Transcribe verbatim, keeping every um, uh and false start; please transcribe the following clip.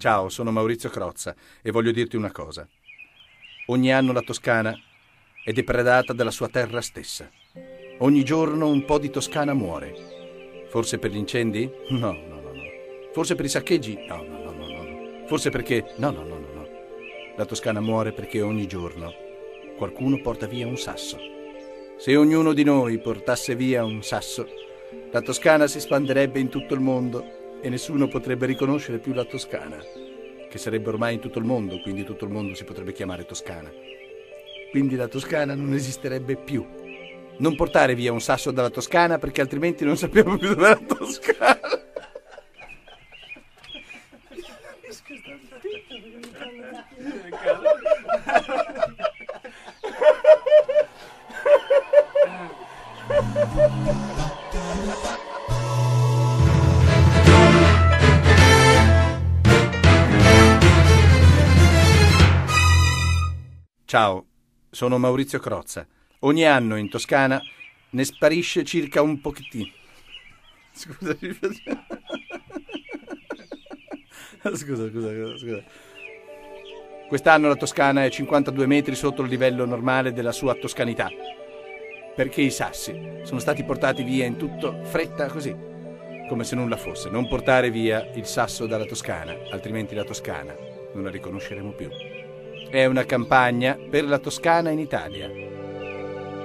Ciao, sono Maurizio Crozza e voglio dirti una cosa. Ogni anno la Toscana è depredata dalla sua terra stessa. Ogni giorno un po' di Toscana muore. Forse per gli incendi? No, no, no, no. Forse per i saccheggi? No, no, no, no, no. Forse perché... No, no, no, no, no. La Toscana muore perché ogni giorno qualcuno porta via un sasso. Se ognuno di noi portasse via un sasso, la Toscana si espanderebbe in tutto il mondo e nessuno potrebbe riconoscere più la Toscana, che sarebbe ormai in tutto il mondo, quindi tutto il mondo si potrebbe chiamare Toscana. Quindi la Toscana non esisterebbe più. Non portare via un sasso dalla Toscana, perché altrimenti non sappiamo più dov'è la Toscana. Ciao, sono Maurizio Crozza. Ogni anno in Toscana ne sparisce circa un pochettino. Scusa, scusa, scusa, scusa. Quest'anno la Toscana è cinquantadue metri sotto il livello normale della sua toscanità, perché i sassi sono stati portati via in tutto fretta così, come se nulla fosse. Non portare via il sasso dalla Toscana, altrimenti la Toscana non la riconosceremo più. È una campagna per la Toscana in Italia.